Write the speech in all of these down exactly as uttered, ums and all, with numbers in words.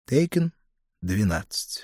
Тейкен, двенадцать.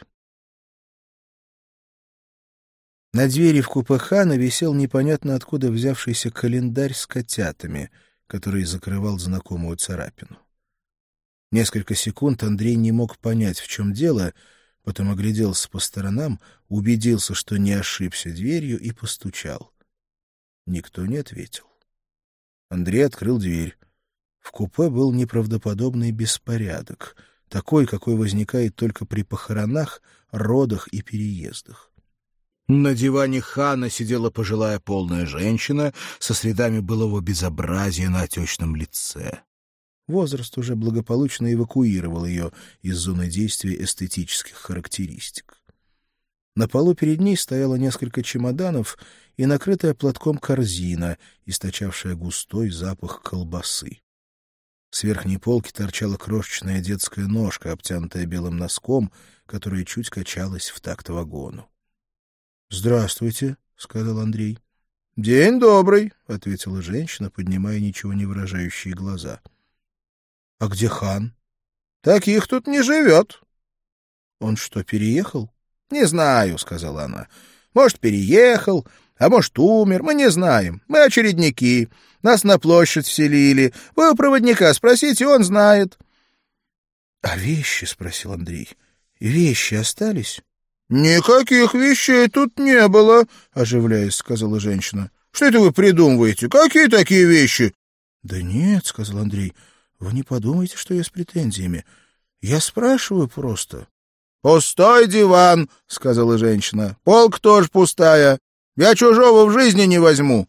На двери в купе Хана висел непонятно откуда взявшийся календарь с котятами, который закрывал знакомую царапину. Несколько секунд Андрей не мог понять, в чем дело, потом огляделся по сторонам, убедился, что не ошибся дверью, и постучал. Никто не ответил. Андрей открыл дверь. В купе был неправдоподобный беспорядок, такой, какой возникает только при похоронах, родах и переездах. На диване Хана сидела пожилая полная женщина со следами былого безобразия на отечном лице. Возраст уже благополучно эвакуировал ее из зоны действия эстетических характеристик. На полу перед ней стояло несколько чемоданов и накрытая платком корзина, источавшая густой запах колбасы. С верхней полки торчала крошечная детская ножка, обтянутая белым носком, которая чуть качалась в такт вагону. — Здравствуйте, — сказал Андрей. — День добрый, — ответила женщина, поднимая ничего не выражающие глаза. — А где Хан? — Таких тут не живет. — Он что, переехал? — Не знаю, — сказала она. — Может, переехал, а может, умер. Мы не знаем. Мы очередники. Нас на площадь вселили. Вы у проводника спросите, он знает. — А вещи? — спросил Андрей. — Вещи остались? — Никаких вещей тут не было, — оживляясь, сказала женщина. — Что это вы придумываете? Какие такие вещи? — Да нет, — сказал Андрей. — Вы не подумайте, что я с претензиями. Я спрашиваю просто. — Пустой диван, — сказала женщина. — Полка тоже пустая. Я чужого в жизни не возьму.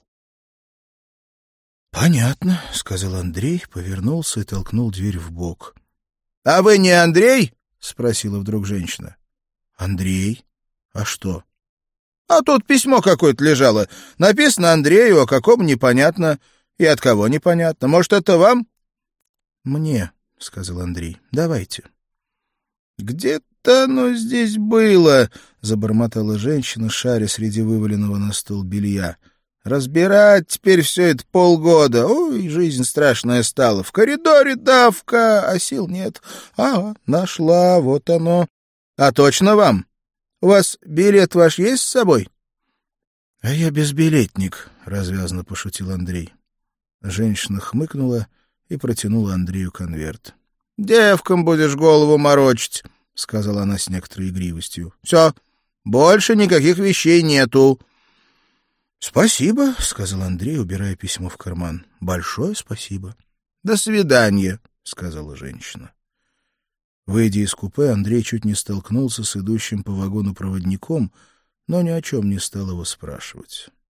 — Понятно, — сказал Андрей, повернулся и толкнул дверь в бок. — А вы не Андрей? — спросила вдруг женщина. — Андрей? А что? — А тут письмо какое-то лежало. Написано Андрею, а каком непонятно. И от кого непонятно. Может, это вам? — Мне, — сказал Андрей. — Давайте. — Где-то оно здесь было, — забормотала женщина, шаря среди вываленного на стол белья. — Разбирать теперь все это полгода. Ой, жизнь страшная стала. В коридоре давка, а сил нет. А, нашла, вот оно. А точно вам? У вас билет ваш есть с собой? — А я безбилетник, — развязно пошутил Андрей. Женщина хмыкнула и протянула Андрею конверт. — Девкам будешь голову морочить, — сказала она с некоторой игривостью. — Все, больше никаких вещей нету. — Спасибо, — сказал Андрей, убирая письмо в карман. — Большое спасибо. — До свидания, — сказала женщина. Выйдя из купе, Андрей чуть не столкнулся с идущим по вагону проводником, но ни о чем не стал его спрашивать.